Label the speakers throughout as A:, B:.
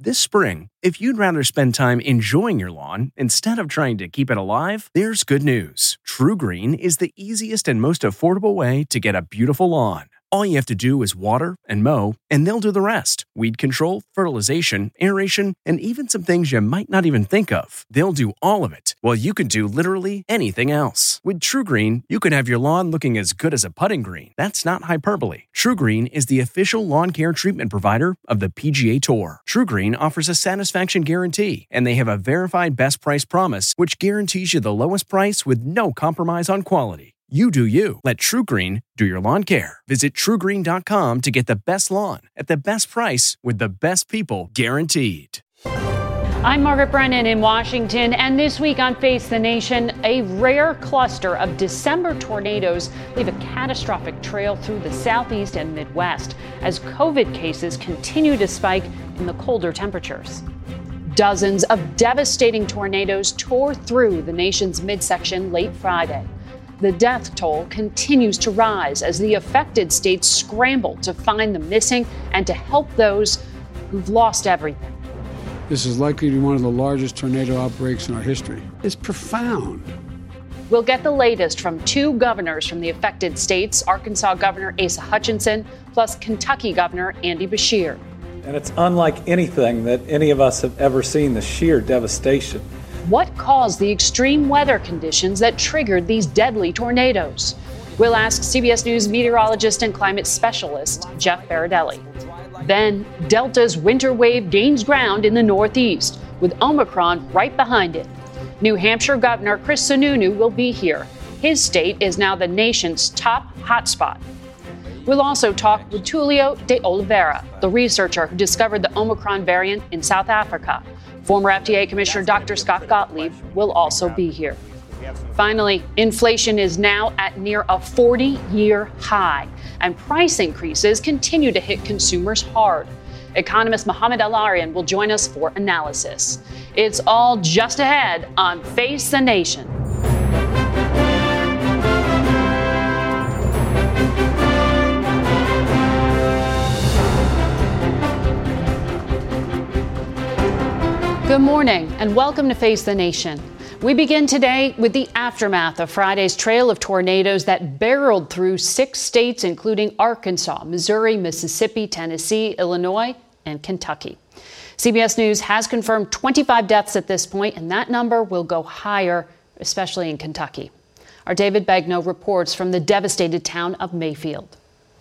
A: This spring, if you'd rather spend time enjoying your lawn instead of trying to keep it alive, there's good news. TruGreen is the easiest and most affordable way to get a beautiful lawn. All you have to do is water and mow, and they'll do the rest. Weed control, fertilization, aeration, and even some things you might not even think of. They'll do all of it, while you can do literally anything else. With TruGreen, you can have your lawn looking as good as a putting green. That's not hyperbole. TruGreen is the official lawn care treatment provider of the PGA Tour. TruGreen offers a satisfaction guarantee, and they have a verified best price promise, which guarantees you the lowest price with no compromise on quality. You do you. Let TruGreen do your lawn care. Visit TruGreen.com to get the best lawn at the best price with the best people guaranteed.
B: I'm Margaret Brennan in Washington, and this week on Face the Nation, a rare cluster of December tornadoes leave a catastrophic trail through the southeast and Midwest as COVID cases continue to spike in the colder temperatures. Dozens of devastating tornadoes tore through the nation's midsection late Friday. The death toll continues to rise as the affected states scramble to find the missing and to help those who've lost everything.
C: This is likely to be one of the largest tornado outbreaks in our history. It's profound.
B: We'll get the latest from two governors from the affected states, Arkansas Governor Asa Hutchinson, plus Kentucky Governor Andy Beshear.
D: And it's unlike anything that any of us have ever seen, the sheer devastation.
B: What caused the extreme weather conditions that triggered these deadly tornadoes? We'll ask CBS News meteorologist and climate specialist Jeff Baradelli. Then, Delta's winter wave gains ground in the Northeast, with Omicron right behind it. New Hampshire Governor Chris Sununu will be here. His state is now the nation's top hotspot. We'll also talk with Tulio de Oliveira, the researcher who discovered the Omicron variant in South Africa. Former FDA Commissioner Dr. Scott Gottlieb will also be here. Finally, inflation is now at near a 40-year high, and price increases continue to hit consumers hard. Economist Mohamed El-Erian will join us for analysis. It's all just ahead on Face the Nation. Good morning and welcome to Face the Nation. We begin today with the aftermath of Friday's trail of tornadoes that barreled through 6 states, including Arkansas, Missouri, Mississippi, Tennessee, Illinois, and Kentucky. CBS News has confirmed 25 deaths at this point, and that number will go higher, especially in Kentucky. Our David Begnaud reports from the devastated town of Mayfield.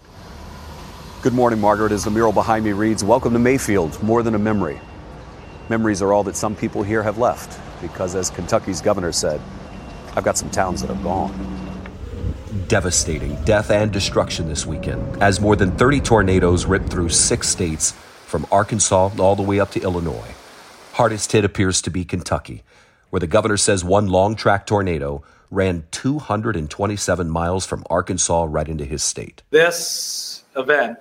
E: Good morning, Margaret. As the mural behind me reads, welcome to Mayfield, more than a memory. Memories are all that some people here have left, because as Kentucky's governor said, I've got some towns that are gone.
F: Devastating death and destruction this weekend, as more than 30 tornadoes ripped through 6 states, from Arkansas all the way up to Illinois. Hardest hit appears to be Kentucky, where the governor says one long-track tornado ran 227 miles from Arkansas right into his state.
D: This event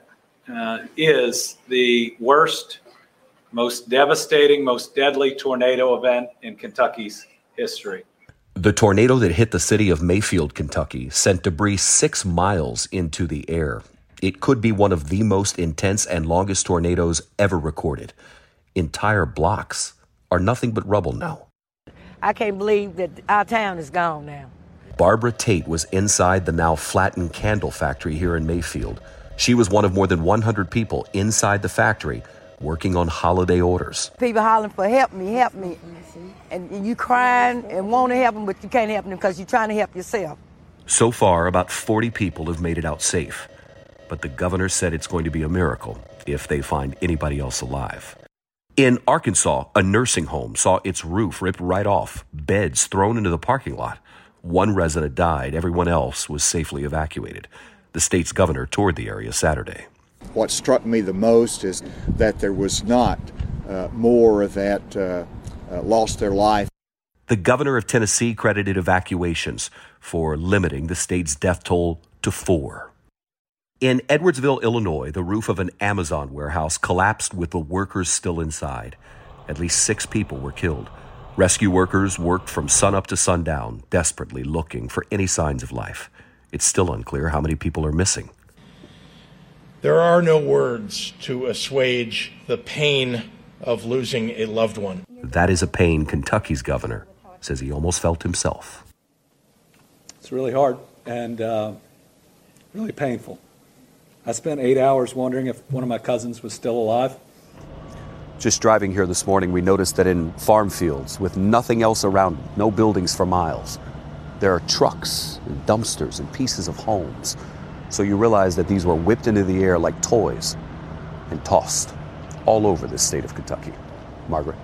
D: is the worst, most devastating, most deadly tornado event in Kentucky's history.
F: The tornado that hit the city of Mayfield, Kentucky, sent debris 6 miles into the air. It could be one of the most intense and longest tornadoes ever recorded. Entire blocks are nothing but rubble now.
G: I can't believe that our town is gone now.
F: Barbara Tate was inside the now flattened candle factory here in Mayfield. She was one of more than 100 people inside the factory working on holiday orders.
G: People hollering for help me. And you crying and want to help them, but you can't help them because you're trying to help yourself.
F: So far, about 40 people have made it out safe. But the governor said it's going to be a miracle if they find anybody else alive. In Arkansas, a nursing home saw its roof ripped right off, beds thrown into the parking lot. One resident died, everyone else was safely evacuated. The state's governor toured the area Saturday.
H: What struck me the most is that there was not more that lost their life.
F: The governor of Tennessee credited evacuations for limiting the state's death toll to 4. In Edwardsville, Illinois, the roof of an Amazon warehouse collapsed with the workers still inside. At least 6 people were killed. Rescue workers worked from sunup to sundown, desperately looking for any signs of life. It's still unclear how many people are missing.
I: There are no words to assuage the pain of losing a loved one.
F: That is a pain Kentucky's governor says he almost felt himself.
D: It's really hard and really painful. I spent 8 hours wondering if one of my cousins was still alive.
E: Just driving here this morning, we noticed that in farm fields with nothing else around, no buildings for miles, there are trucks and dumpsters and pieces of homes. So you realize that these were whipped into the air like toys and tossed all over the state of Kentucky. Margaret.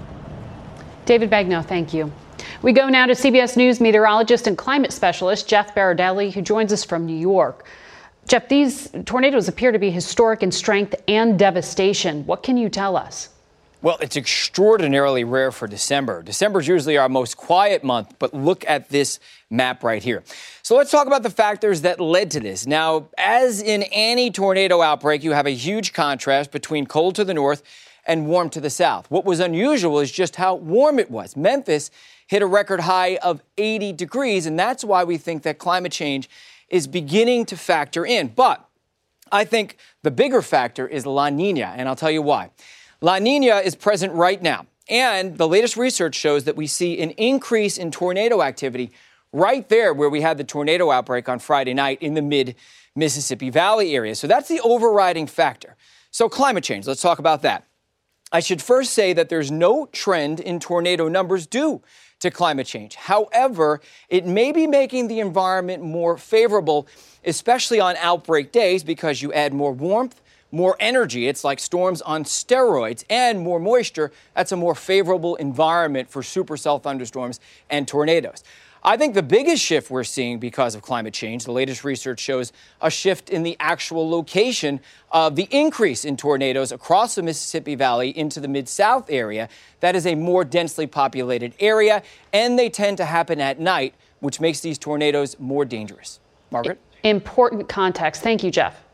B: David Bagno, thank you. We go now to CBS News meteorologist and climate specialist Jeff Berardelli, who joins us from New York. Jeff, these tornadoes appear to be historic in strength and devastation. What can you tell us?
J: Well, it's extraordinarily rare for December. December is usually our most quiet month, but look at this map right here. So let's talk about the factors that led to this. Now, as in any tornado outbreak, you have a huge contrast between cold to the north and warm to the south. What was unusual is just how warm it was. Memphis hit a record high of 80 degrees, and that's why we think that climate change is beginning to factor in. But I think the bigger factor is La Nina, and I'll tell you why. La Nina is present right now, and the latest research shows that we see an increase in tornado activity right there where we had the tornado outbreak on Friday night in the mid-Mississippi Valley area. So that's the overriding factor. So climate change, let's talk about that. I should first say that there's no trend in tornado numbers due to climate change. However, it may be making the environment more favorable, especially on outbreak days, because you add more warmth, more energy. It's like storms on steroids, and more moisture. That's a more favorable environment for supercell thunderstorms and tornadoes. I think the biggest shift we're seeing because of climate change, the latest research shows a shift in the actual location of the increase in tornadoes across the Mississippi Valley into the Mid-South area. That is a more densely populated area, and they tend to happen at night, which makes these tornadoes more dangerous. Margaret?
B: Important context. Thank you, Jeff.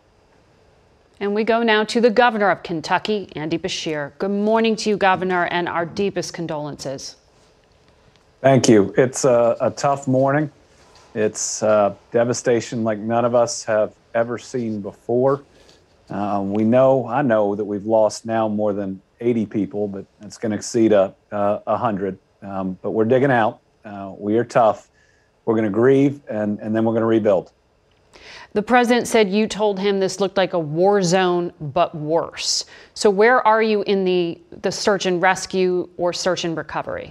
B: And we go now to the governor of Kentucky, Andy Beshear. Good morning to you, Governor, and our deepest condolences.
D: Thank you. It's a tough morning. It's devastation like none of us have ever seen before. I know that we've lost now more than 80 people, but it's going to exceed 100. But we're digging out. We are tough. We're going to grieve, and then we're going to rebuild.
B: The president said you told him this looked like a war zone, but worse. So where are you in the search and rescue or search and recovery?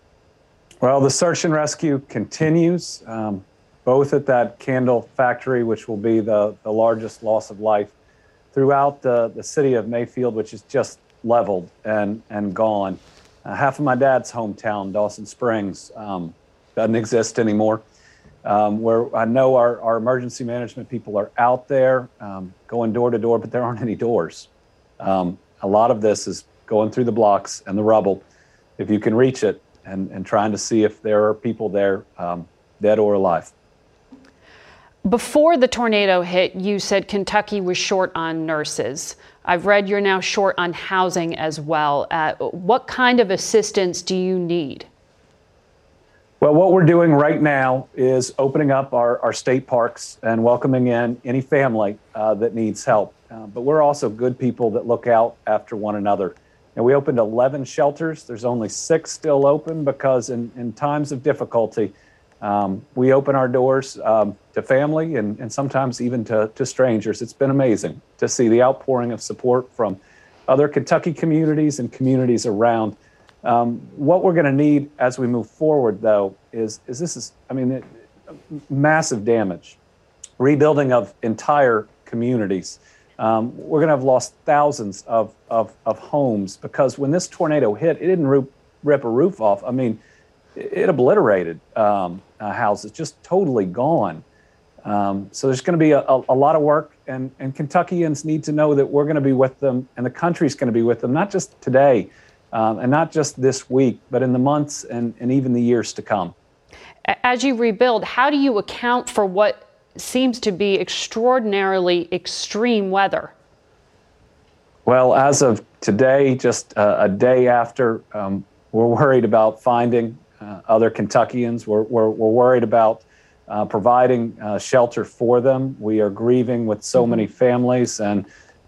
D: Well, the search and rescue continues, both at that candle factory, which will be the largest loss of life, throughout the city of Mayfield, which is just leveled and gone. Half of my dad's hometown, Dawson Springs, doesn't exist anymore. Where I know our emergency management people are out there going door to door, but there aren't any doors. A lot of this is going through the blocks and the rubble, if you can reach it, and trying to see if there are people there, dead or alive.
B: Before the tornado hit, you said Kentucky was short on nurses. I've read you're now short on housing as well. What kind of assistance do you need?
D: Well, what we're doing right now is opening up our state parks and welcoming in any family that needs help. But we're also good people that look out after one another. And we opened 11 shelters. There's only 6 still open because in times of difficulty, we open our doors to family and sometimes even to strangers. It's been amazing to see the outpouring of support from other Kentucky communities and communities around. What we're going to need as we move forward, though, is massive damage, rebuilding of entire communities. We're going to have lost thousands of homes because when this tornado hit, it didn't rip a roof off. I mean, it obliterated houses, just totally gone. So there's going to be a lot of work, and Kentuckians need to know that we're going to be with them, and the country's going to be with them, not just today, and not just this week, but in the months and even the years to come.
B: As you rebuild, how do you account for what seems to be extraordinarily extreme weather?
D: Well, as of today, just a day after, we're worried about finding other Kentuckians. We're worried about providing shelter for them. We are grieving with so many families, and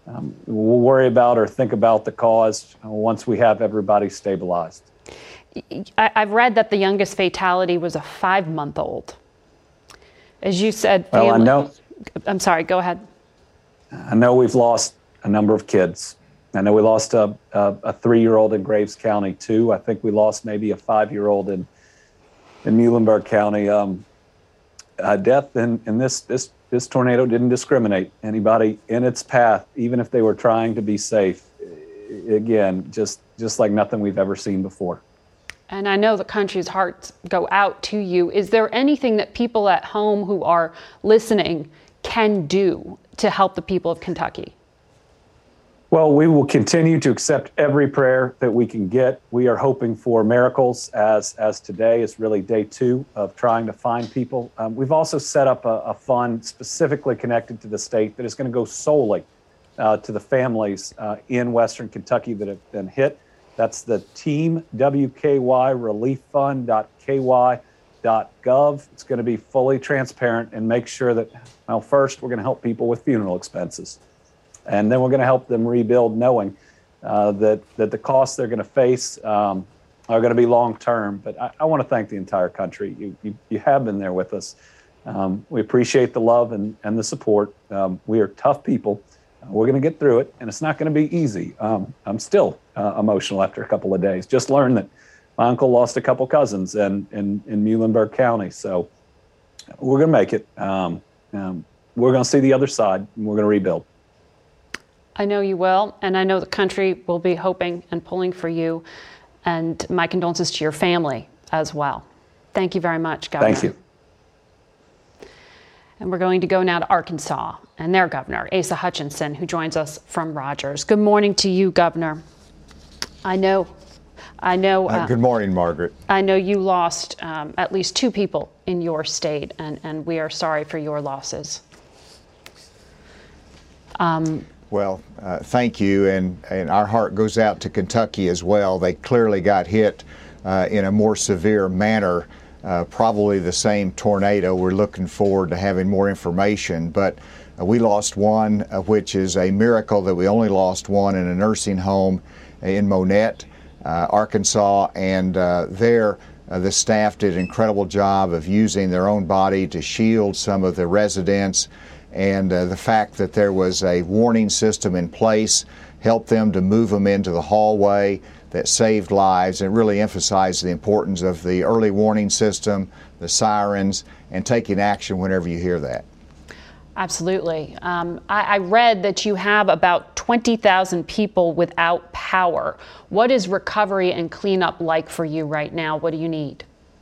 D: we'll worry about or think about the cause once we have everybody stabilized.
B: I've read that the youngest fatality was a 5-month-old. As you said,
D: well, I know.
B: I'm sorry, go ahead.
D: I know we've lost a number of kids. I know we lost a 3-year-old in Graves County, too. I think we lost maybe a 5-year-old in Muhlenberg County. Death in this tornado didn't discriminate anybody in its path, even if they were trying to be safe. Again, just like nothing we've ever seen before.
B: And I know the country's hearts go out to you. Is there anything that people at home who are listening can do to help the people of Kentucky?
D: Well, we will continue to accept every prayer that we can get. We are hoping for miracles as today is really day 2 of trying to find people. We've also set up a fund specifically connected to the state that is going to go solely to the families in Western Kentucky that have been hit. That's the Team WKY Relief Fund.ky.gov. It's going to be fully transparent and make sure that, well, first, we're going to help people with funeral expenses. And then we're going to help them rebuild knowing that the costs they're going to face are going to be long-term. But I want to thank the entire country. You have been there with us. We appreciate the love and the support. We are tough people. We're going to get through it, and it's not going to be easy. I'm still emotional after a couple of days. Just learned that my uncle lost a couple cousins in Muhlenberg County. So we're going to make it. We're going to see the other side, and we're going to rebuild.
B: I know you will, and I know the country will be hoping and pulling for you. And my condolences to your family as well. Thank you very much, Governor.
D: Thank you.
B: And we're going to go now to Arkansas and their governor, Asa Hutchinson, who joins us from Rogers. Good morning to you, Governor. I know.
K: Good morning, Margaret.
B: I know you lost at least 2 people in your state, and we are sorry for your losses.
K: Well, thank you, and our heart goes out to Kentucky as well. They clearly got hit in a more severe manner, probably the same tornado. We're looking forward to having more information, but we lost one, which is a miracle that we only lost one in a nursing home in Monette, Arkansas, and there the staff did an incredible job of using their own body to shield some of the residents. And the fact that there was a warning system in place helped them to move them into the hallway that saved lives, and really emphasized the importance of the early warning system, the sirens, and taking action whenever you hear that.
B: Absolutely. I read that you have about 20,000 people without power. What is recovery and cleanup like for you right now? What do you need?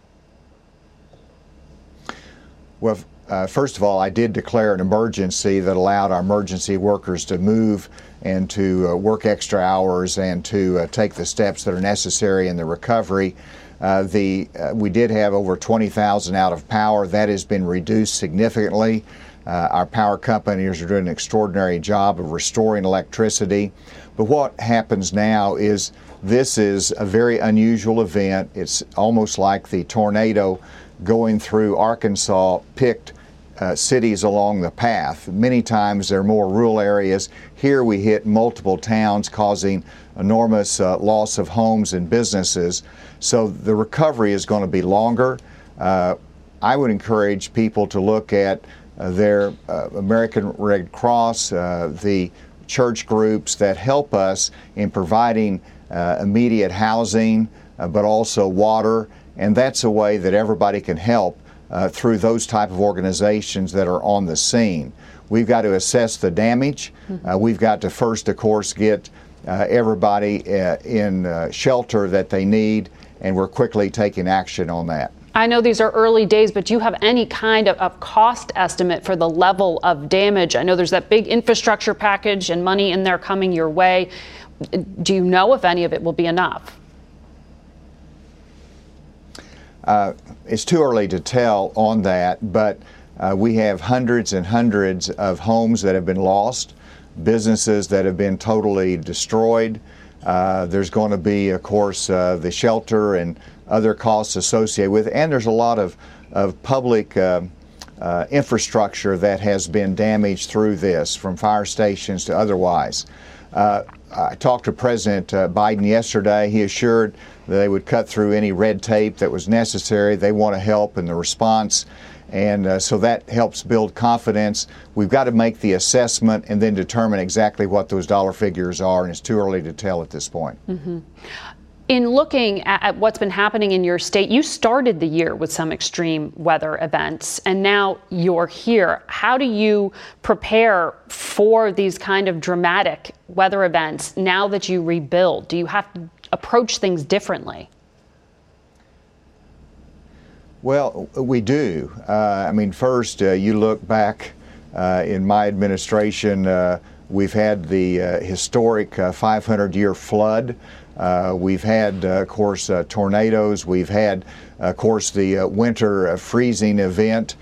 K: Well, first of all, I did declare an emergency that allowed our emergency workers to move and to work extra hours and to take the steps that are necessary in the recovery. We did have over 20,000 out of power. That has been reduced significantly. Our power companies are doing an extraordinary job of restoring electricity. But what happens now is this is a very unusual event. It's almost like the tornado going through Arkansas picked cities along the path. Many times they're more rural areas. Here we hit multiple towns, causing enormous loss of homes and businesses. So the recovery is going to be longer. I would encourage people to look at their American Red Cross, the church groups that help us in providing immediate housing, but also water. And that's a way that everybody can help through those type of organizations that are on the scene. We've got to assess the damage. We've got to first, of course, get everybody in shelter that they need, and we're quickly taking action on that.
B: I know these are early days, but do you have any kind of cost estimate for the level of damage? I know there's that big infrastructure package and money in there coming your way. Do you know if any of it will be enough?
K: It's too early to tell on that, but we have hundreds and hundreds of homes that have been lost, businesses that have been totally destroyed. There's going to be, of course, the shelter and other costs associated with it, and there's a lot of public infrastructure that has been damaged through this, from fire stations to otherwise. I talked to President Biden yesterday. He assured that they would cut through any red tape that was necessary. They want to help in the response. And so that helps build confidence. We've got to make the assessment and then determine exactly what those dollar figures are, and it's too early to tell at this point.
B: Mm-hmm. In looking at what's been happening in your state, you started the year with some extreme weather events, and now you're here. How do you prepare for these kind of dramatic weather events now that you rebuild? Do you have to approach things differently?
K: Well, we do. First, you look back in my administration, we've had the historic 500-year flood. We've had, of course, tornadoes. We've had, of course, the winter freezing event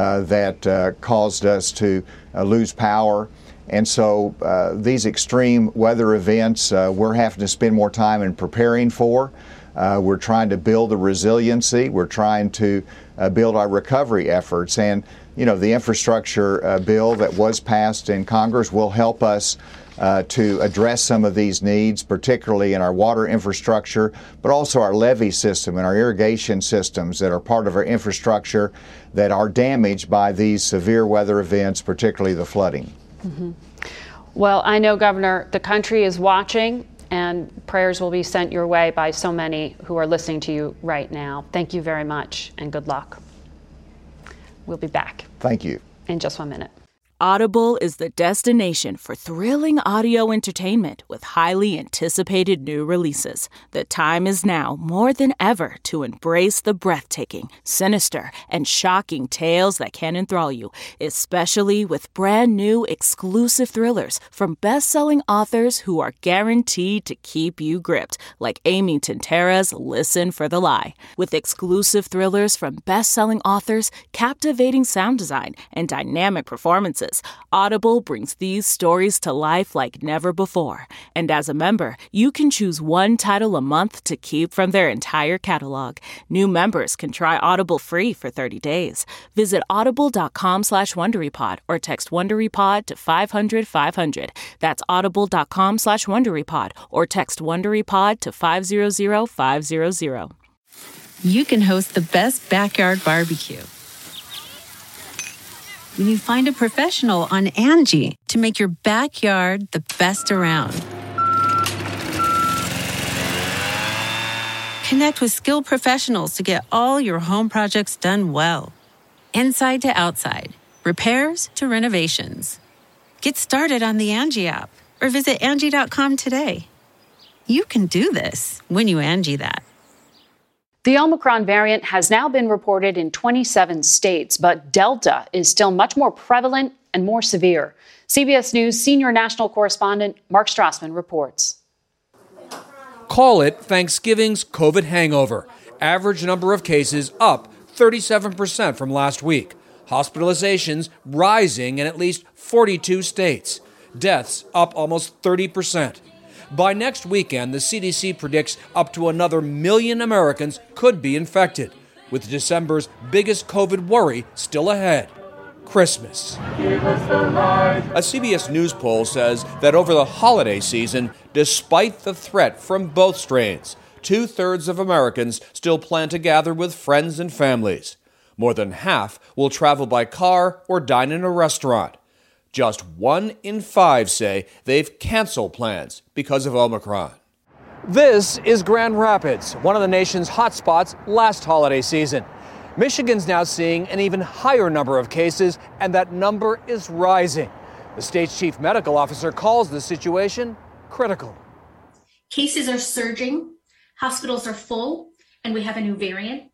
K: that caused us to lose power. And so these extreme weather events, we're having to spend more time in preparing for. We're trying to build the resiliency. We're trying to build our recovery efforts. And, the infrastructure bill that was passed in Congress will help us to address some of these needs, particularly in our water infrastructure, but also our levee system and our irrigation systems that are part of our infrastructure that are damaged by these severe weather events, particularly the flooding.
B: Mm-hmm. Well, I know, Governor, the country is watching, and prayers will be sent your way by so many who are listening to you right now. Thank you very much, and good luck. We'll be back.
K: Thank you.
B: In just 1 minute.
L: Audible is the destination for thrilling audio entertainment with highly anticipated new releases. The time is now more than ever to embrace the breathtaking, sinister, and shocking tales that can enthrall you, especially with brand new exclusive thrillers from best-selling authors who are guaranteed to keep you gripped, like Amy Tintera's Listen for the Lie. With exclusive thrillers from best-selling authors, captivating sound design, and dynamic performances, Audible brings these stories to life like never before. And as a member, you can choose one title a month to keep from their entire catalog. New members can try Audible free for 30 days. Visit audible.com/WonderyPod or text WonderyPod to 500-500. That's audible.com/WonderyPod or text WonderyPod to 500-500.
M: You can host the best backyard barbecue when you find a professional on Angie to make your backyard the best around. Connect with skilled professionals to get all your home projects done well. Inside to outside, repairs to renovations. Get started on the Angie app or visit Angie.com today. You can do this when you Angie that.
B: The Omicron variant has now been reported in 27 states, but Delta is still much more prevalent and more severe. CBS News senior national correspondent Mark Strassman reports.
N: Call it Thanksgiving's COVID hangover. Average number of cases up 37% from last week. Hospitalizations rising in at least 42 states. Deaths up almost 30%. By next weekend, the CDC predicts up to another 1 million Americans could be infected, with December's biggest COVID worry still ahead: Christmas. A CBS News poll says that over the holiday season, despite the threat from both strains, 2/3 of Americans still plan to gather with friends and families. More than half will travel by car or dine in a restaurant. Just 1 in 5 say they've canceled plans because of Omicron. This is Grand Rapids, one of the nation's hotspots last holiday season. Michigan's now seeing an even higher number of cases, and that number is rising. The state's chief medical officer calls the situation critical.
O: Cases are surging, hospitals are full, and we have a new variant.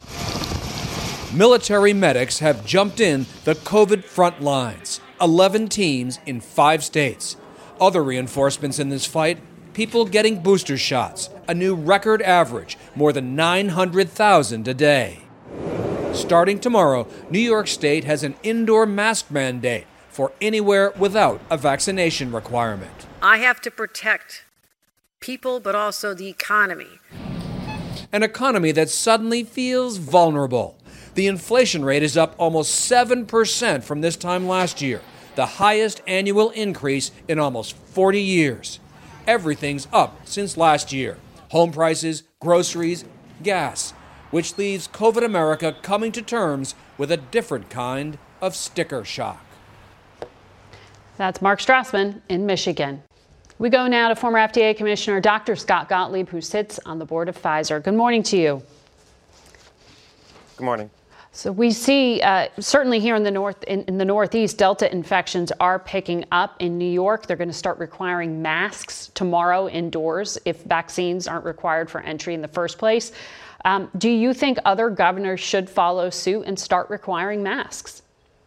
N: Military medics have jumped in the COVID front lines. 11 teams in 5 states. Other reinforcements in this fight: people getting booster shots, a new record average, more than 900,000 a day. Starting tomorrow, New York State has an indoor mask mandate for anywhere without a vaccination requirement.
P: I have to protect people, but also the economy.
N: An economy that suddenly feels vulnerable. The inflation rate is up almost 7% from this time last year, the highest annual increase in almost 40 years. Everything's up since last year. Home prices, groceries, gas, which leaves COVID America coming to terms with a different kind of sticker shock.
B: That's Mark Strassman in Michigan. We go now to former FDA Commissioner Dr. Scott Gottlieb, who sits on the board of Pfizer. Good morning to you.
Q: Good morning.
B: So we see, certainly here in the Northeast, Delta infections are picking up. In New York, they're going to start requiring masks tomorrow indoors if vaccines aren't required for entry in the first place. Do you think other governors should follow suit and start requiring masks?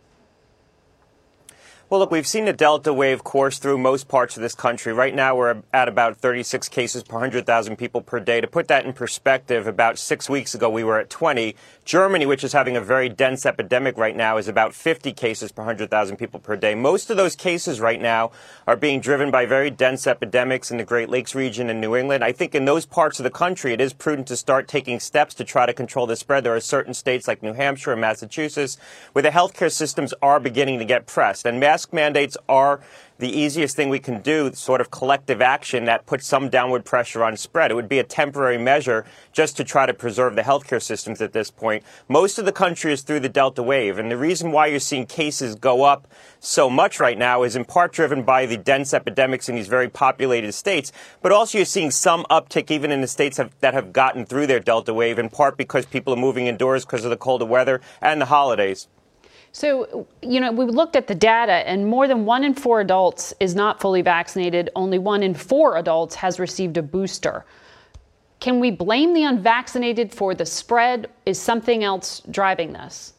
Q: Well, look, we've seen the Delta wave course through most parts of this country. Right now, we're at about 36 cases per 100,000 people per day. To put that in perspective, about 6 weeks ago, we were at 20. Germany, which is having a very dense epidemic right now, is about 50 cases per 100,000 people per day. Most of those cases right now are being driven by very dense epidemics in the Great Lakes region in New England. I think in those parts of the country, it is prudent to start taking steps to try to control the spread. There are certain states like New Hampshire and Massachusetts where the healthcare systems are beginning to get pressed. And mask mandates are the easiest thing we can do, sort of collective action that puts some downward pressure on spread. It would be a temporary measure just to try to preserve the healthcare systems at this point. Most of the country is through the Delta wave, and the reason why you're seeing cases go up so much right now is in part driven by the dense epidemics in these very populated states, but also you're seeing some uptick even in the states that have gotten through their Delta wave, in part because people are moving indoors because of the colder weather and the holidays.
B: So, we looked at the data, and more than 1 in 4 adults is not fully vaccinated. Only 1 in 4 adults has received a booster. Can we blame the unvaccinated for the spread? Is something else driving this?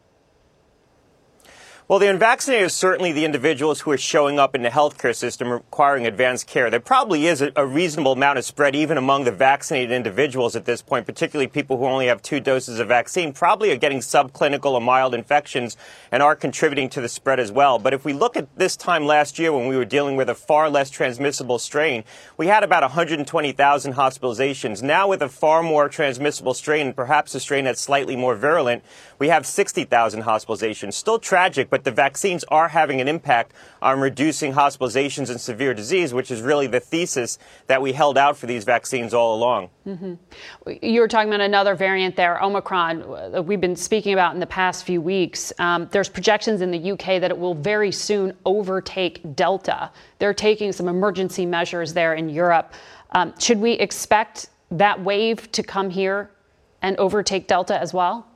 Q: Well, the unvaccinated are certainly the individuals who are showing up in the healthcare system requiring advanced care. There probably is a reasonable amount of spread even among the vaccinated individuals at this point, particularly people who only have 2 doses of vaccine, probably are getting subclinical or mild infections and are contributing to the spread as well. But if we look at this time last year when we were dealing with a far less transmissible strain, we had about 120,000 hospitalizations. Now with a far more transmissible strain, perhaps a strain that's slightly more virulent, we have 60,000 hospitalizations. Still tragic, but the vaccines are having an impact on reducing hospitalizations and severe disease, which is really the thesis that we held out for these vaccines all along.
B: Mm-hmm. You were talking about another variant there, Omicron, we've been speaking about in the past few weeks. There's projections in the UK that it will very soon overtake Delta. They're taking some emergency measures there in Europe. Should we expect that wave to come here and overtake Delta as well?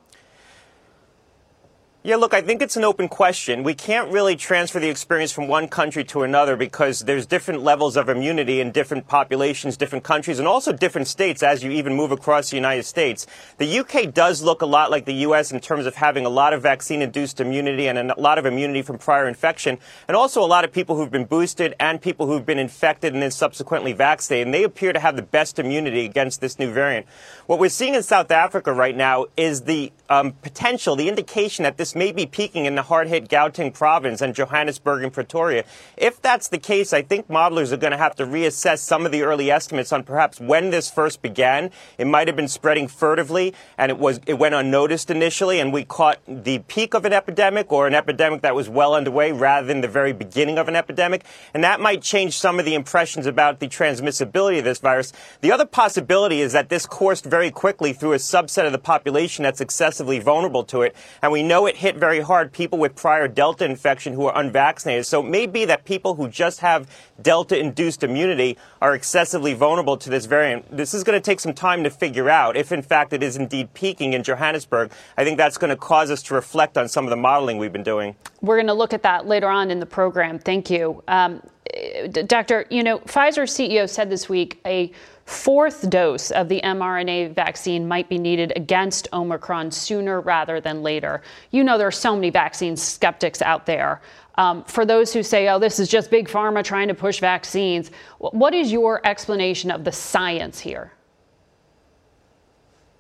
Q: Yeah, look, I think it's an open question. We can't really transfer the experience from one country to another because there's different levels of immunity in different populations, different countries, and also different states as you even move across the United States. The UK does look a lot like the U.S. in terms of having a lot of vaccine-induced immunity and a lot of immunity from prior infection, and also a lot of people who've been boosted and people who've been infected and then subsequently vaccinated. And they appear to have the best immunity against this new variant. What we're seeing in South Africa right now is the potential, the indication that this may be peaking in the hard-hit Gauteng province and Johannesburg and Pretoria. If that's the case, I think modelers are going to have to reassess some of the early estimates on perhaps when this first began. It might have been spreading furtively, and it went unnoticed initially, and we caught the peak of an epidemic or an epidemic that was well underway rather than the very beginning of an epidemic. And that might change some of the impressions about the transmissibility of this virus. The other possibility is that this coursed very quickly through a subset of the population that's excessively vulnerable to it, and we know it hit very hard people with prior Delta infection who are unvaccinated. So it may be that people who just have Delta-induced immunity are excessively vulnerable to this variant. This is going to take some time to figure out if, in fact, it is indeed peaking in Johannesburg. I think that's going to cause us to reflect on some of the modeling we've been doing.
B: We're going to look at that later on in the program. Thank you. Doctor, Pfizer CEO said this week a 4th dose of the mRNA vaccine might be needed against Omicron sooner rather than later. There are so many vaccine skeptics out there. For those who say, this is just big pharma trying to push vaccines, what is your explanation of the science here?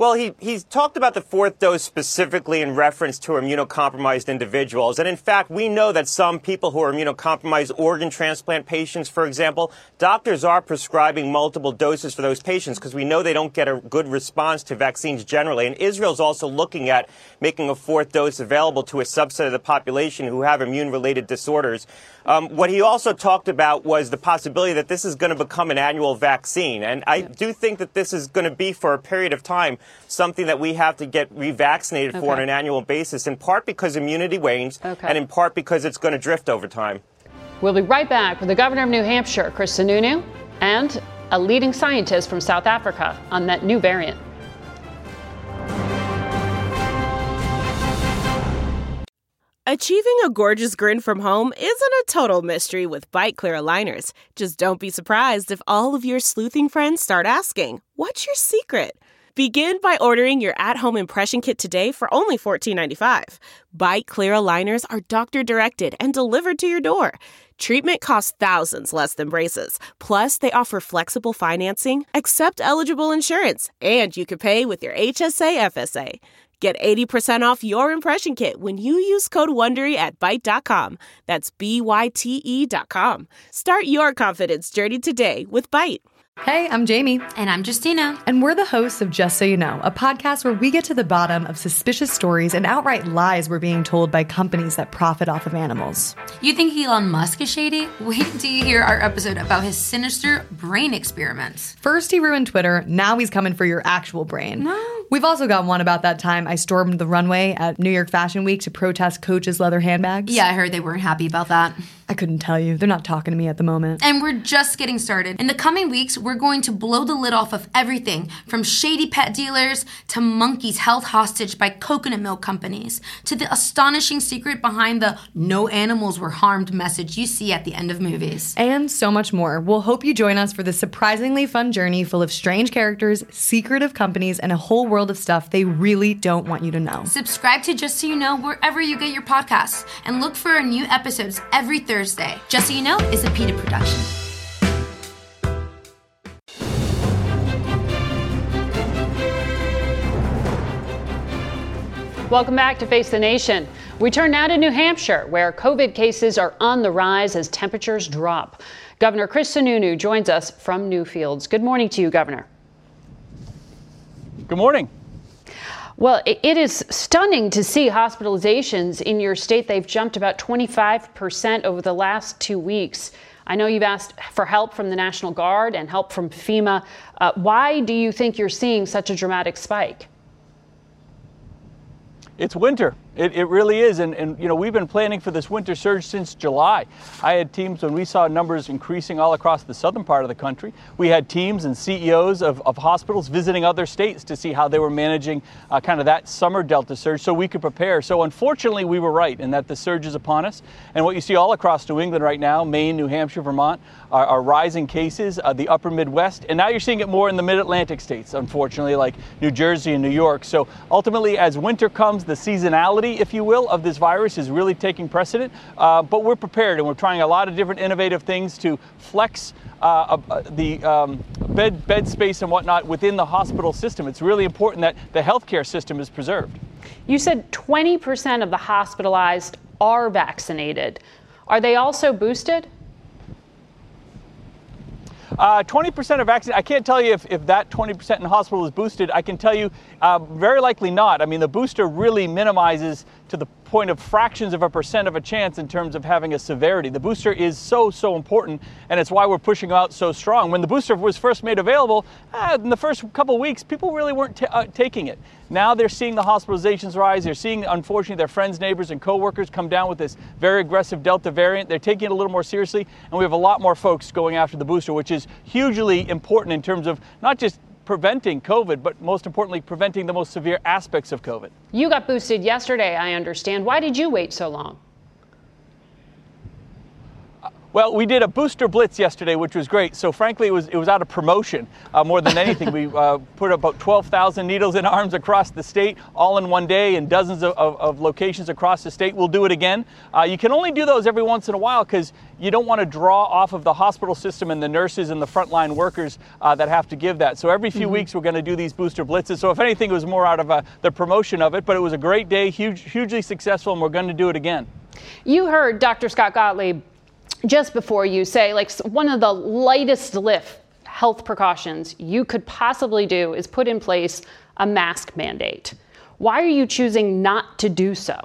Q: Well, he's talked about the fourth dose specifically in reference to immunocompromised individuals. And in fact, we know that some people who are immunocompromised, organ transplant patients, for example, doctors are prescribing multiple doses for those patients because we know they don't get a good response to vaccines generally. And Israel's also looking at making a fourth dose available to a subset of the population who have immune-related disorders. What he also talked about was the possibility that this is going to become an annual vaccine. And I do think that this is going to be, for a period of time, something that we have to get revaccinated for on an annual basis, in part because immunity wanes and in part because it's going to drift over time.
B: We'll be right back with the governor of New Hampshire, Chris Sununu, and a leading scientist from South Africa on that new variant.
L: Achieving a gorgeous grin from home isn't a total mystery with Byte Clear aligners. Just don't be surprised if all of your sleuthing friends start asking, "What's your secret?" Begin by ordering your at-home impression kit today for only $14.95. Byte Clear aligners are doctor-directed and delivered to your door. Treatment costs thousands less than braces. Plus, they offer flexible financing, accept eligible insurance, and you can pay with your HSA FSA. Get 80% off your impression kit when you use code WONDERY at Byte.com. That's BYTE.com. Start your confidence journey today with Byte.
R: Hey, I'm Jamie.
S: And I'm Justina.
R: And we're the hosts of Just So You Know, a podcast where we get to the bottom of suspicious stories and outright lies we're being told by companies that profit off of animals.
S: You think Elon Musk is shady? Wait till you hear our episode about his sinister brain experiments.
R: First he ruined Twitter, now he's coming for your actual brain. No. We've also got one about that time I stormed the runway at New York Fashion Week to protest Coach's leather handbags.
S: Yeah, I heard they weren't happy about that.
R: I couldn't tell you. They're not talking to me at the moment.
S: And we're just getting started. In the coming weeks, we're going to blow the lid off of everything from shady pet dealers to monkeys held hostage by coconut milk companies to the astonishing secret behind the "no animals were harmed" message you see at the end of movies.
R: And so much more. We'll hope you join us for this surprisingly fun journey full of strange characters, secretive companies, and a whole world of stuff they really don't want you to know.
S: Subscribe to Just So You Know wherever you get your podcasts and look for our new episodes every Thursday. Just So You Know is a PETA production.
B: Welcome back to Face the Nation. We turn now to New Hampshire, where COVID cases are on the rise as temperatures drop. Governor Chris Sununu joins us from Newfields. Good morning to you, Governor.
T: Good morning.
B: Well, it is stunning to see hospitalizations in your state. They've jumped about 25% over the last 2 weeks. I know you've asked for help from the National Guard and help from FEMA. Why do you think you're seeing such a dramatic spike?
T: It's winter. It really is. And, you know, we've been planning for this winter surge since July. I had teams when we saw numbers increasing all across the southern part of the country. We had teams and CEOs of hospitals visiting other states to see how they were managing kind of that summer Delta surge so we could prepare. So unfortunately, we were right in that the surge is upon us. And what you see all across New England right now, Maine, New Hampshire, Vermont, are rising cases, the upper Midwest. And now you're seeing it more in the mid-Atlantic states, unfortunately, like New Jersey and New York. So ultimately, as winter comes, the seasonality, if you will, of this virus is really taking precedent. But we're prepared, and we're trying a lot of different innovative things to flex the bed space and whatnot within the hospital system. It's really important that the healthcare system is preserved.
B: You said 20% of the hospitalized are vaccinated. Are they also boosted?
T: 20% are vaccinated. I can't tell you if that 20% in the hospital is boosted. I can tell you very likely not. I mean, the booster really minimizes to the point of fractions of a percent of a chance in terms of having a severity. The booster is so important, and it's why we're pushing out so strong. When the booster was first made available, in the first couple of weeks, people really weren't taking it. Now they're seeing the hospitalizations rise. They're seeing, unfortunately, their friends, neighbors, and coworkers come down with this very aggressive Delta variant. They're taking it a little more seriously, and we have a lot more folks going after the booster, which is hugely important in terms of not just preventing COVID, but most importantly, preventing the most severe aspects of COVID.
B: You got boosted yesterday, I understand. Why did you wait so long?
T: Well, we did a booster blitz yesterday, which was great. So frankly, it was out of promotion more than anything. We put about 12,000 needles in arms across the state, all in one day, in dozens of locations across the state. We'll do it again. You can only do those every once in a while because you don't want to draw off of the hospital system and the nurses and the frontline workers that have to give that. So every few weeks, we're going to do these booster blitzes. So if anything, it was more out of the promotion of it, but it was a great day, hugely successful, and we're going to do it again.
B: You heard Dr. Scott Gottlieb just before you say, like, one of the lightest lift health precautions you could possibly do is put in place a mask mandate. Why are you choosing not to do so?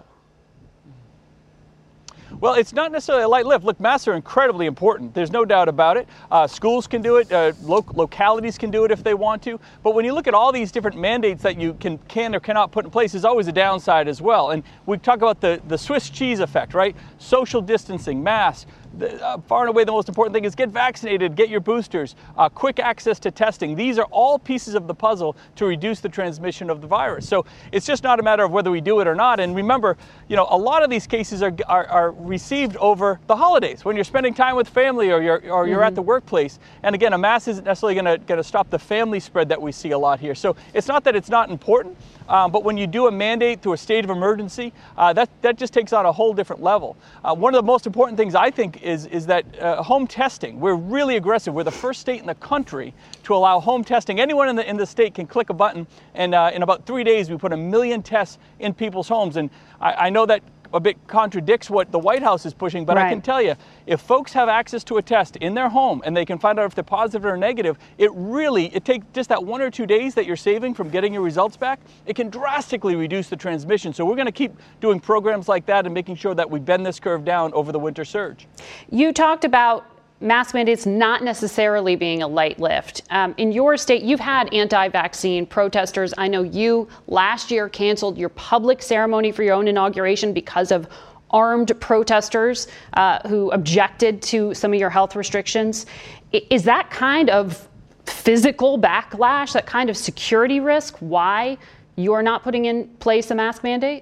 T: Well, it's not necessarily a light lift. Look, masks are incredibly important. There's no doubt about it. Schools can do it. Localities can do it if they want to. But when you look at all these different mandates that you can or cannot put in place, there's always a downside as well. And we talk about the Swiss cheese effect, right? Social distancing, masks. Far and away the most important thing is get vaccinated, get your boosters, quick access to testing. These are all pieces of the puzzle to reduce the transmission of the virus. So it's just not a matter of whether we do it or not. And remember, a lot of these cases are received over the holidays when you're spending time with family or you're at the workplace. And again, a mask isn't necessarily going to stop the family spread that we see a lot here. So it's not that it's not important, but when you do a mandate through a state of emergency, that just takes on a whole different level. One of the most important things I think is that home testing. We're really aggressive. We're the first state in the country to allow home testing. Anyone in the state can click a button, and in about 3 days we put 1 million tests in people's homes. And I know that a bit contradicts what the White House is pushing, but I can tell you, if folks have access to a test in their home and they can find out if they're positive or negative, it takes just that 1 or 2 days that you're saving from getting your results back, it can drastically reduce the transmission. So we're going to keep doing programs like that and making sure that we bend this curve down over the winter surge. You talked about mask mandates not necessarily being a light lift. In your state, you've had anti-vaccine protesters. I know you last year canceled your public ceremony for your own inauguration because of armed protesters who objected to some of your health restrictions. Is that kind of physical backlash, that kind of security risk, why you're not putting in place a mask mandate?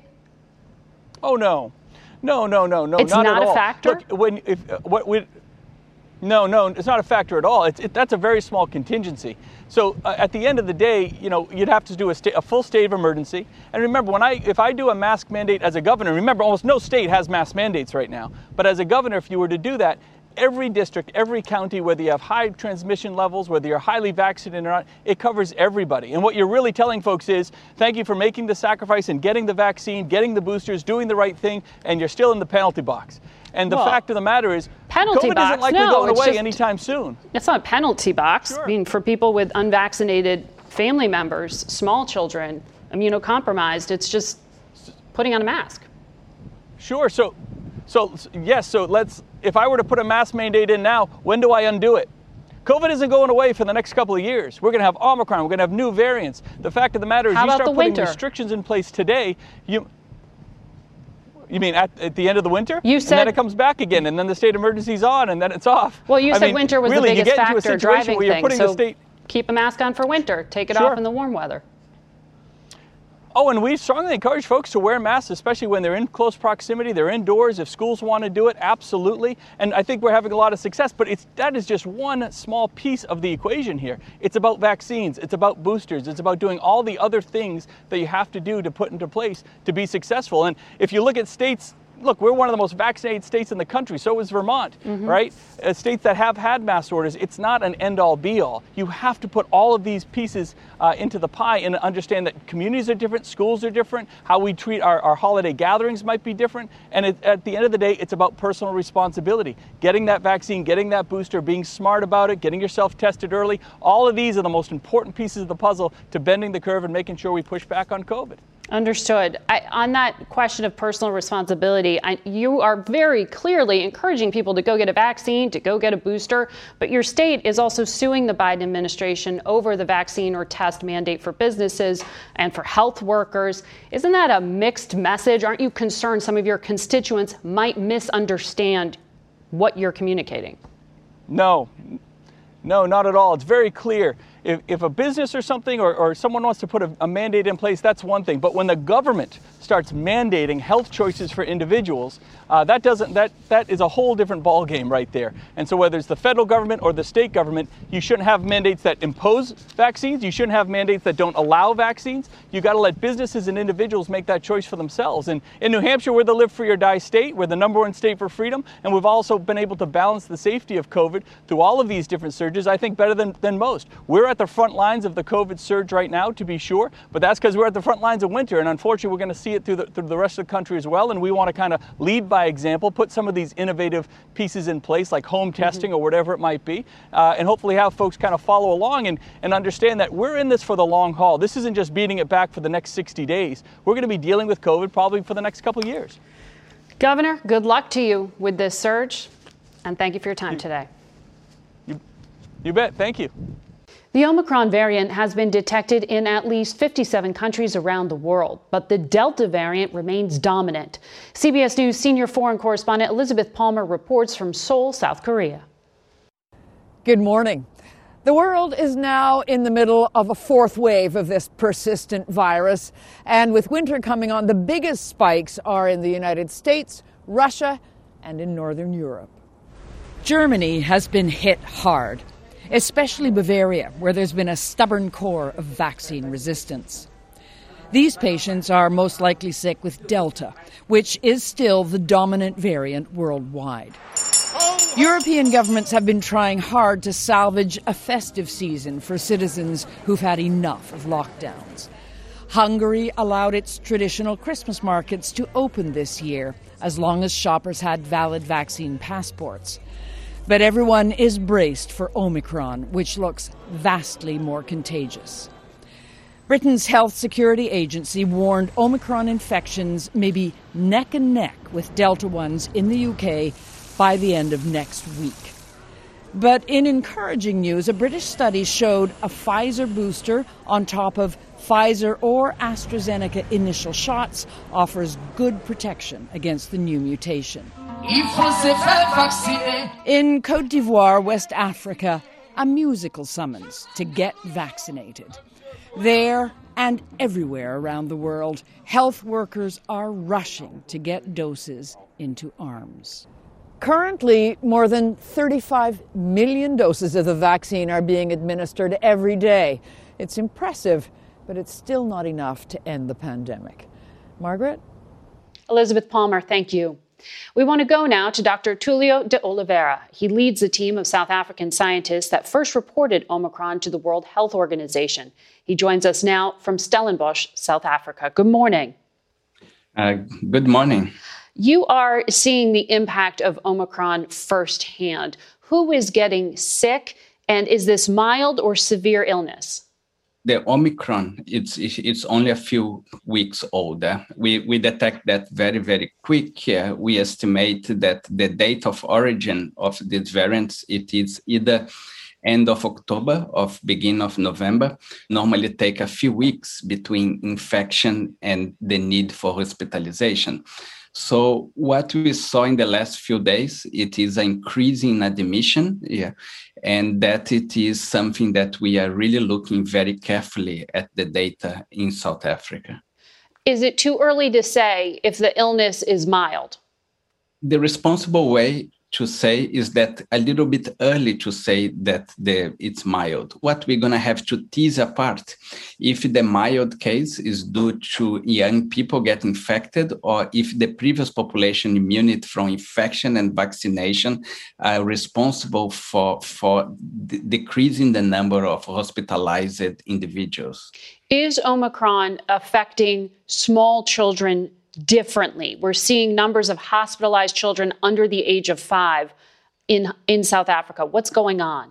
T: Oh, no. No,
B: it's
T: not
B: not
T: at
B: a
T: all.
B: factor?
T: Look, No, it's not a factor at all. That's a very small contingency. So at the end of the day, you'd have to do a full state of emergency. And remember, if I do a mask mandate as a governor, remember, almost no state has mask mandates right now. But as a governor, if you were to do that, every district, every county, whether you have high transmission levels, whether you're highly vaccinated or not, it covers everybody. And what you're really telling folks is, thank you for making the sacrifice and getting the vaccine, getting the boosters, doing the right thing, and you're still in the penalty box. And the fact of the matter is,
B: penalty
T: COVID
B: box,
T: isn't likely going away anytime soon.
B: It's not a penalty box.
T: Sure.
B: I mean, for people with unvaccinated family members, small children, immunocompromised, it's just putting on a mask.
T: Sure. So if I were to put a mask mandate in now, when do I undo it? COVID isn't going away for the next couple of years. We're going to have Omicron. We're going to have new variants. The fact of the matter is, you start putting restrictions in place today, You mean at the end of the winter? You said, and then it comes back again, and then the state emergency's on, and then it's off.
B: Well, you said winter was
T: really,
B: the biggest factor driving things, so
T: state...
B: keep a mask on for winter. Take it off in the warm weather.
T: Oh, and we strongly encourage folks to wear masks, especially when they're in close proximity, they're indoors. If schools want to do it, absolutely. And I think we're having a lot of success, but that is just one small piece of the equation here. It's about vaccines, it's about boosters, it's about doing all the other things that you have to do to put into place to be successful. And if you look at states, look, we're one of the most vaccinated states in the country. So is Vermont, right? States that have had mass orders, it's not an end-all, be-all. You have to put all of these pieces into the pie and understand that communities are different, schools are different, how we treat our holiday gatherings might be different. And at the end of the day, it's about personal responsibility. Getting that vaccine, getting that booster, being smart about it, getting yourself tested early. All of these are the most important pieces of the puzzle to bending the curve and making sure we push back on COVID.
B: Understood. On that question of personal responsibility, you are very clearly encouraging people to go get a vaccine, to go get a booster, but your state is also suing the Biden administration over the vaccine or test mandate for businesses and for health workers. Isn't that a mixed message? Aren't you concerned some of your constituents might misunderstand what you're communicating? No, not at all. It's very clear. If a business or something or someone wants to put a mandate in place, that's one thing. But when the government starts mandating health choices for individuals,
T: That is a whole different ballgame right there. And so whether it's the federal government or the state government, you shouldn't have mandates that impose vaccines. You shouldn't have mandates that don't allow vaccines. You got to let businesses and individuals make that choice for themselves. And in New Hampshire, we're the live free or die state. We're the #1 state for freedom. And we've also been able to balance the safety of COVID through all of these different surges, I think, better than most. We're at the front lines of the COVID surge right now, to be sure, but that's because we're at the front lines of winter. And unfortunately, we're going to see it through the rest of the country as well. And we want to kind of lead by example, put some of these innovative pieces in place, like home testing or whatever it might be, and hopefully have folks kind of follow along and understand that we're in this for the long haul. This isn't just beating it back for the next 60 days. We're going to be dealing with COVID probably for the next couple of years.
B: Governor, good luck to you with this surge, and thank you for your time today.
T: You bet. Thank you.
B: The Omicron variant has been detected in at least 57 countries around the world, but the Delta variant remains dominant. CBS News senior foreign correspondent Elizabeth Palmer reports from Seoul, South Korea.
U: Good morning. The world is now in the middle of a fourth wave of this persistent virus. And with winter coming on, the biggest spikes are in the United States, Russia, and in Northern Europe. Germany has been hit hard, especially Bavaria, where there's been a stubborn core of vaccine resistance. These patients are most likely sick with Delta, which is still the dominant variant worldwide. European governments have been trying hard to salvage a festive season for citizens who've had enough of lockdowns. Hungary allowed its traditional Christmas markets to open this year, as long as shoppers had valid vaccine passports. But everyone is braced for Omicron, which looks vastly more contagious. Britain's Health Security Agency warned Omicron infections may be neck and neck with Delta ones in the UK by the end of next week. But in encouraging news, a British study showed a Pfizer booster on top of Pfizer or AstraZeneca initial shots offers good protection against the new mutation. In Côte d'Ivoire, West Africa, a musical summons to get vaccinated. There and everywhere around the world, health workers are rushing to get doses into arms. Currently, more than 35 million doses of the vaccine are being administered every day. It's impressive, but it's still not enough to end the pandemic. Margaret?
B: Elizabeth Palmer, thank you. We want to go now to Dr. Túlio de Oliveira. He leads a team of South African scientists that first reported Omicron to the World Health Organization. He joins us now from Stellenbosch, South Africa. Good morning.
V: Good morning.
B: You are seeing the impact of Omicron firsthand. Who is getting sick, and is this mild or severe illness?
V: The Omicron, it's only a few weeks old. We detect that very, very quick. We estimate that the date of origin of these variants, it is either end of October or beginning of November. Normally take a few weeks between infection and the need for hospitalization. So what we saw in the last few days, it is an increase in admission, and that it is something that we are really looking very carefully at the data in South Africa.
B: Is it too early to say if the illness is mild?
V: The responsible way to say is that a little bit early to say that it's mild. What we're going to have to tease apart, if the mild case is due to young people get infected, or if the previous population immunity from infection and vaccination are responsible for decreasing the number of hospitalized individuals.
B: Is Omicron affecting small children differently? We're seeing numbers of hospitalized children under the age of 5 in South Africa. What's going on?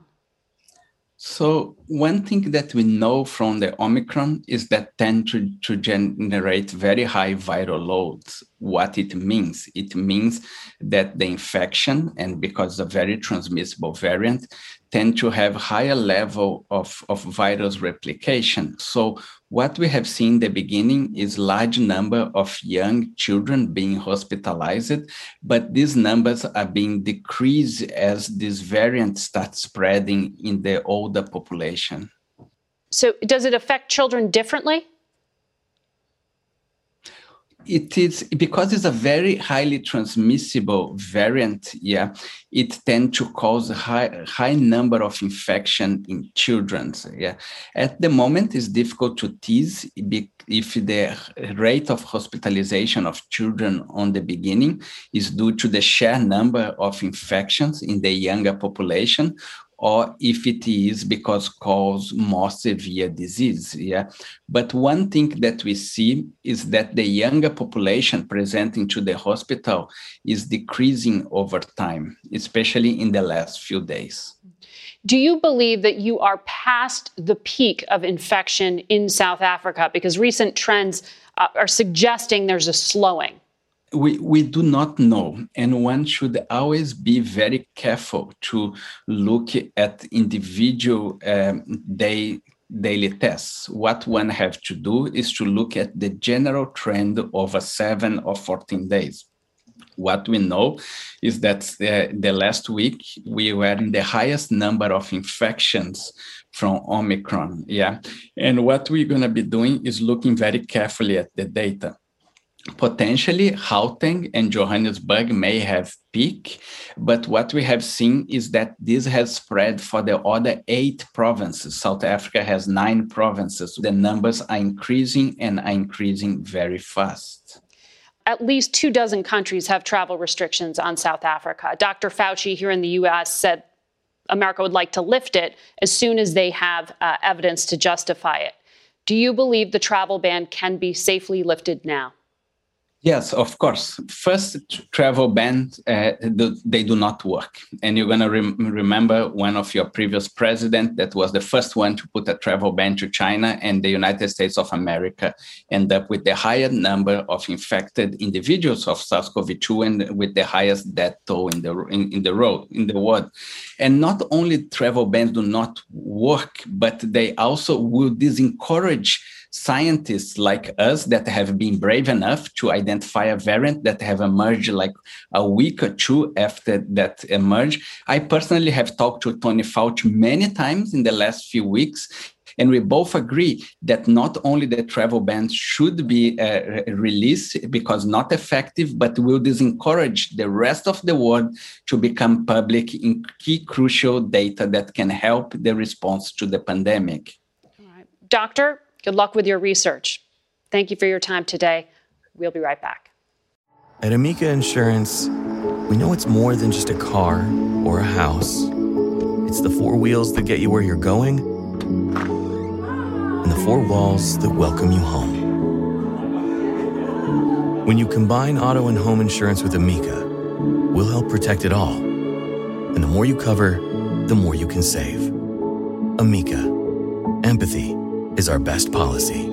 V: So one thing that we know from the Omicron is that tend to generate very high viral loads. What it means that the infection, and because it's a very transmissible variant, tend to have higher level of virus replication. So what we have seen in the beginning is large number of young children being hospitalized, but these numbers are being decreased as this variant starts spreading in the older population.
B: So does it affect children differently?
V: It is because it's a very highly transmissible variant. Yeah, it tends to cause a high number of infection in children. Yeah, at the moment it's difficult to tease if the rate of hospitalization of children on the beginning is due to the sheer number of infections in the younger population, or if it is because cause more severe disease. Yeah. But one thing that we see is that the younger population presenting to the hospital is decreasing over time, especially in the last few days.
B: Do you believe that you are past the peak of infection in South Africa? Because recent trends are suggesting there's a slowing.
V: We do not know, and one should always be very careful to look at individual daily tests. What one have to do is to look at the general trend over 7 or 14 days. What we know is that the last week we were in the highest number of infections from Omicron. Yeah, and what we're going to be doing is looking very carefully at the data. Potentially, Gauteng and Johannesburg may have peaked, but what we have seen is that this has spread for the other 8 provinces. South Africa has 9 provinces. The numbers are increasing and are increasing very fast.
B: At least 24 countries have travel restrictions on South Africa. Dr. Fauci here in the U.S. said America would like to lift it as soon as they have evidence to justify it. Do you believe the travel ban can be safely lifted now?
V: Yes, of course. First, travel bans, they do not work. And you're going to remember one of your previous presidents that was the first one to put a travel ban to China, and the United States of America end up with the higher number of infected individuals of SARS-CoV-2 and with the highest death toll in the world. And not only travel bans do not work, but they also will discourage scientists like us that have been brave enough to identify a variant that have emerged like a week or 2 after that emerged. I personally have talked to Tony Fauci many times in the last few weeks, and we both agree that not only the travel ban should be released because not effective, but will discourage the rest of the world to become public in key crucial data that can help the response to the pandemic.
B: All right. Doctor, good luck with your research. Thank you for your time today. We'll be right back.
A: At Amica Insurance, we know it's more than just a car or a house. It's the 4 wheels that get you where you're going and the 4 walls that welcome you home. When you combine auto and home insurance with Amica, we'll help protect it all. And the more you cover, the more you can save. Amica. Empathy is our best policy.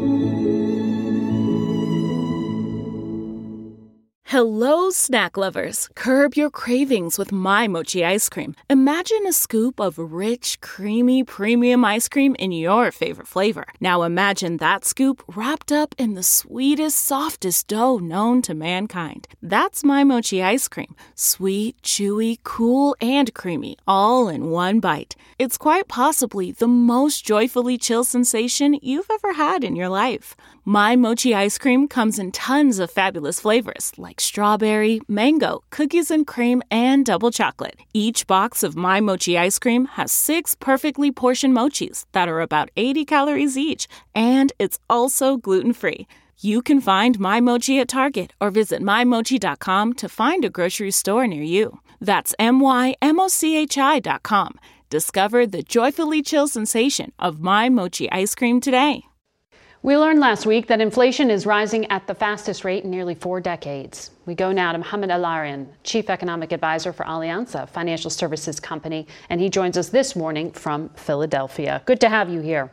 L: Hello, snack lovers. Curb your cravings with My Mochi ice cream. Imagine a scoop of rich, creamy, premium ice cream in your favorite flavor. Now imagine that scoop wrapped up in the sweetest, softest dough known to mankind. That's My Mochi ice cream. Sweet, chewy, cool, and creamy, all in one bite. It's quite possibly the most joyfully chill sensation you've ever had in your life. My Mochi ice cream comes in tons of fabulous flavors like strawberry, mango, cookies and cream, and double chocolate. Each box of My Mochi ice cream has 6 perfectly portioned mochis that are about 80 calories each, and it's also gluten-free. You can find My Mochi at Target or visit mymochi.com to find a grocery store near you. That's mymochi.com. Discover the joyfully chill sensation of My Mochi ice cream today.
B: We learned last week that inflation is rising at the fastest rate in nearly 4 decades. We go now to Mohamed El-Erian, Chief Economic Advisor for Allianz, a financial services company, and he joins us this morning from Philadelphia. Good to have you here.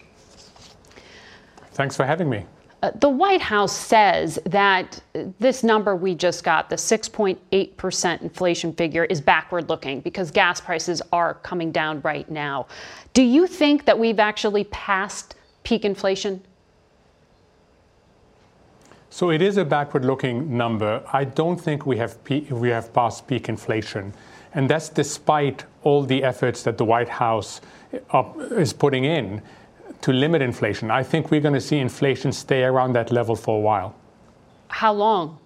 C: Thanks for having me.
B: The White House says that this number we just got, the 6.8% inflation figure, is backward looking because gas prices are coming down right now. Do you think that we've actually passed peak inflation?
C: So it is a backward-looking number. I don't think we have passed peak inflation. And that's despite all the efforts that the White House is putting in to limit inflation. I think we're going to see inflation stay around that level for a while.
B: How long?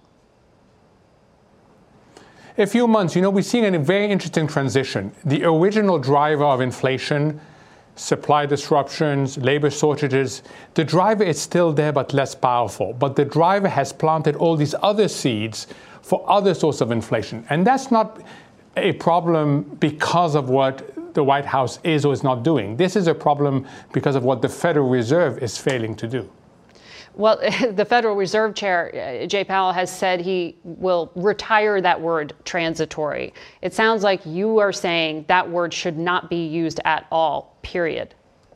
C: A few months. You know, we're seeing a very interesting transition. The original driver of inflation, supply disruptions, labor shortages, the driver is still there but less powerful. But the driver has planted all these other seeds for other sorts of inflation. And that's not a problem because of what the White House is or is not doing. This is a problem because of what the Federal Reserve is failing to do.
B: Well, the Federal Reserve Chair, Jay Powell, has said he will retire that word transitory. It sounds like you are saying that word should not be used at all, period.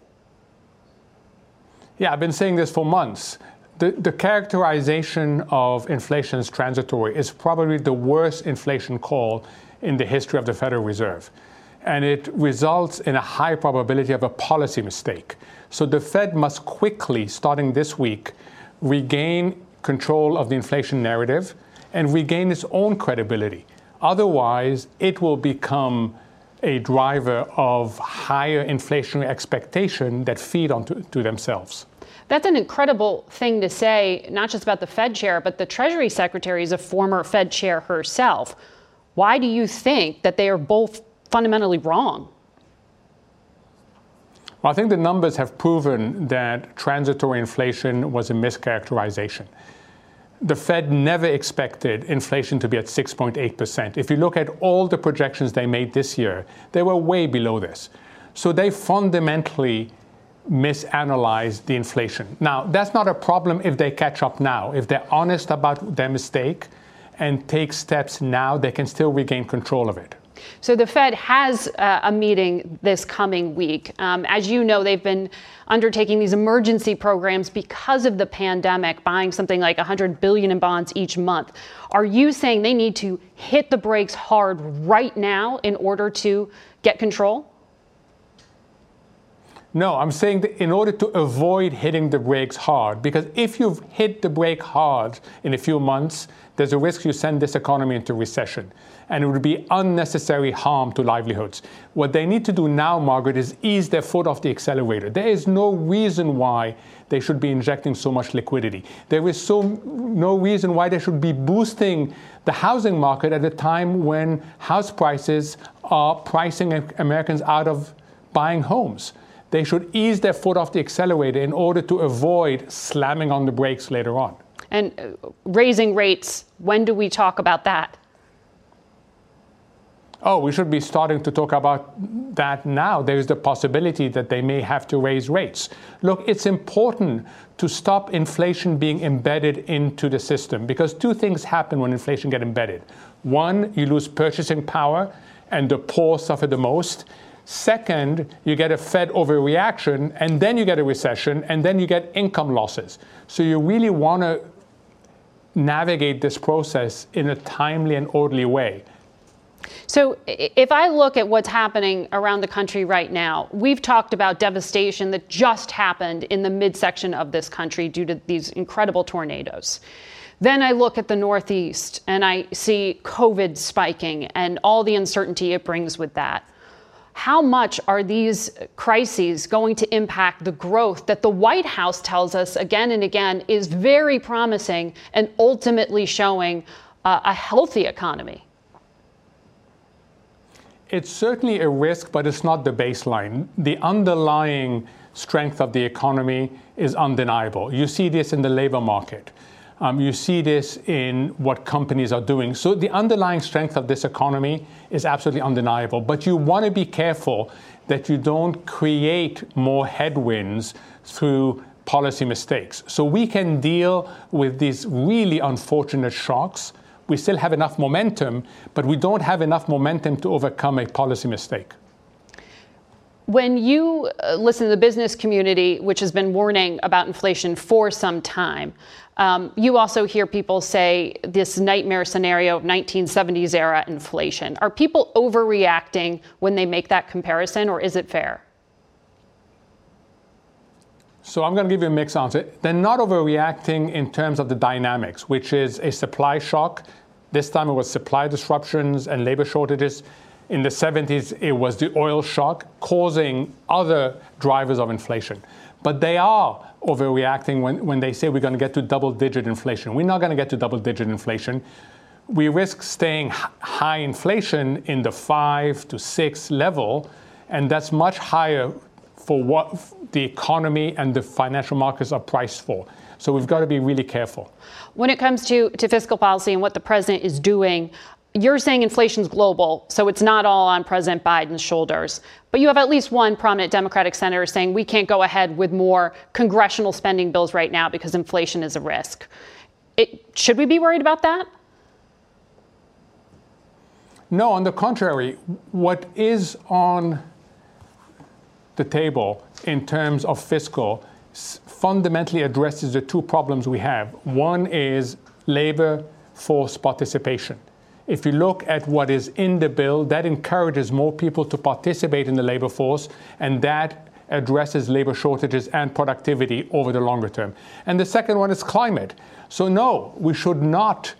C: Yeah, I've been saying this for months. The characterization of inflation as transitory is probably the worst inflation call in the history of the Federal Reserve. And it results in a high probability of a policy mistake. So the Fed must quickly, starting this week, regain control of the inflation narrative and regain its own credibility. Otherwise, it will become a driver of higher inflationary expectation that feed onto themselves.
B: That's an incredible thing to say, not just about the Fed chair, but the Treasury Secretary is a former Fed chair herself. Why do you think that they are both fundamentally wrong?
C: Well, I think the numbers have proven that transitory inflation was a mischaracterization. The Fed never expected inflation to be at 6.8%. If you look at all the projections they made this year, they were way below this. So they fundamentally misanalyzed the inflation. Now, that's not a problem if they catch up now. If they're honest about their mistake and take steps now, they can still regain control of it.
B: So the Fed has a meeting this coming week. As you know, they've been undertaking these emergency programs because of the pandemic, buying something like $100 billion in bonds each month. Are you saying they need to hit the brakes hard right now in order to get control?
C: No, I'm saying that in order to avoid hitting the brakes hard, because if you've hit the brake hard in a few months, there's a risk you send this economy into recession. And it would be unnecessary harm to livelihoods. What they need to do now, Margaret, is ease their foot off the accelerator. There is no reason why they should be injecting so much liquidity. There is no reason why they should be boosting the housing market at a time when house prices are pricing Americans out of buying homes. They should ease their foot off the accelerator in order to avoid slamming on the brakes later on.
B: And raising rates, when do we talk about that?
C: Oh, we should be starting to talk about that now. There is the possibility that they may have to raise rates. Look, it's important to stop inflation being embedded into the system because two things happen when inflation gets embedded. One, you lose purchasing power and the poor suffer the most. Second, you get a Fed overreaction, and then you get a recession, and then you get income losses. So you really want to navigate this process in a timely and orderly way.
B: So if I look at what's happening around the country right now, we've talked about devastation that just happened in the midsection of this country due to these incredible tornadoes. Then I look at the Northeast and I see COVID spiking and all the uncertainty it brings with that. How much are these crises going to impact the growth that the White House tells us again and again is very promising and ultimately showing a healthy economy?
C: It's certainly a risk, but it's not the baseline. The underlying strength of the economy is undeniable. You see this in the labor market. You see this in what companies are doing. So the underlying strength of this economy is absolutely undeniable. But you want to be careful that you don't create more headwinds through policy mistakes. So we can deal with these really unfortunate shocks. We still have enough momentum, but we don't have enough momentum to overcome a policy mistake.
B: When you listen to the business community, which has been warning about inflation for some time, you also hear people say this nightmare scenario of 1970s era inflation. Are people overreacting when they make that comparison, or is it fair?
C: So I'm going to give you a mixed answer. They're not overreacting in terms of the dynamics, which is a supply shock. This time it was supply disruptions and labor shortages. In the 70s, it was the oil shock causing other drivers of inflation. But they are overreacting when they say we're going to get to double-digit inflation. We're not going to get to double-digit inflation. We risk staying high inflation in the 5 to 6 level, and that's much higher for what the economy and the financial markets are priced for. So we've got to be really careful.
B: When it comes to fiscal policy and what the president is doing, you're saying inflation's global, so it's not all on President Biden's shoulders. But you have at least one prominent Democratic senator saying we can't go ahead with more congressional spending bills right now because inflation is a risk. Should we be worried about that?
C: No, on the contrary, what is on the table in terms of fiscal fundamentally addresses the two problems we have. One is labor force participation. If you look at what is in the bill, that encourages more people to participate in the labor force, and that addresses labor shortages and productivity over the longer term. And the second one is climate. So no, we should not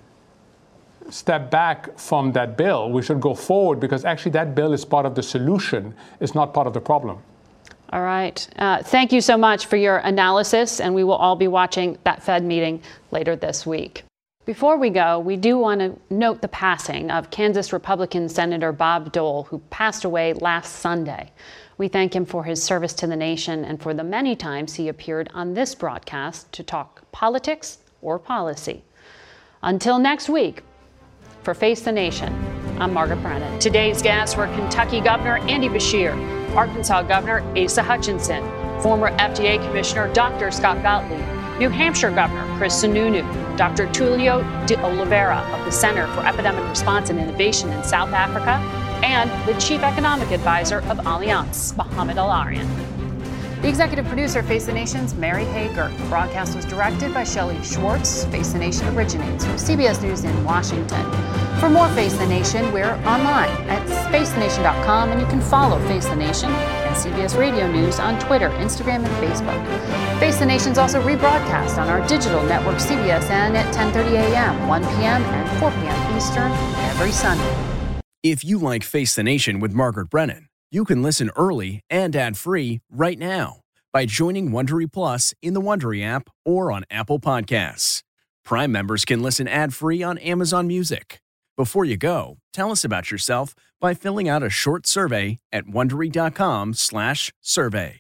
C: step back from that bill. We should go forward because actually that bill is part of the solution. It's not part of the problem.
B: All right. Thank you so much for your analysis, and we will all be watching that Fed meeting later this week. Before we go, we do want to note the passing of Kansas Republican Senator Bob Dole, who passed away last Sunday. We thank him for his service to the nation and for the many times he appeared on this broadcast to talk politics or policy. Until next week, for Face the Nation, I'm Margaret Brennan. Today's guests were Kentucky Governor Andy Beshear, Arkansas Governor Asa Hutchinson, former FDA Commissioner Dr. Scott Gottlieb, New Hampshire Governor Chris Sununu, Dr. Tulio de Oliveira of the Center for Epidemic Response and Innovation in South Africa, and the Chief Economic Advisor of Allianz, Mohamed El-Arian. The executive producer of Face the Nation's Mary Hager. The broadcast was directed by Shelley Schwartz. Face the Nation originates from CBS News in Washington. For more Face the Nation, we're online at facethenation.com, and you can follow Face the Nation and CBS Radio News on Twitter, Instagram, and Facebook. Face the Nation's also rebroadcast on our digital network CBSN at 10:30 a.m., 1 p.m., and 4 p.m. Eastern every Sunday.
G: If you like Face the Nation with Margaret Brennan, you can listen early and ad-free right now by joining Wondery Plus in the Wondery app or on Apple Podcasts. Prime members can listen ad-free on Amazon Music. Before you go, tell us about yourself by filling out a short survey at Wondery.com/survey.